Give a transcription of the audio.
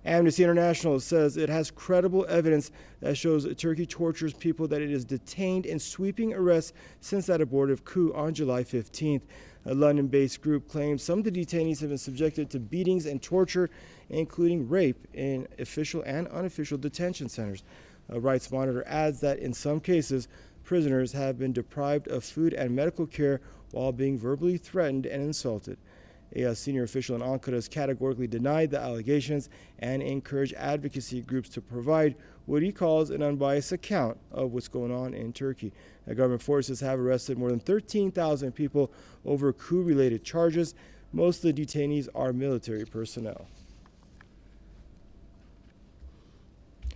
Amnesty International says it has credible evidence that shows Turkey tortures people that it has detained in sweeping arrests since that abortive coup on July 15th. A London-based group claims some of the detainees have been subjected to beatings and torture, including rape, in official and unofficial detention centers. A rights monitor adds that in some cases, prisoners have been deprived of food and medical care while being verbally threatened and insulted. A senior official in Ankara has categorically denied the allegations and encouraged advocacy groups to provide what he calls an unbiased account of what's going on in Turkey. Government forces have arrested more than 13,000 people over coup-related charges. Most of the detainees are military personnel.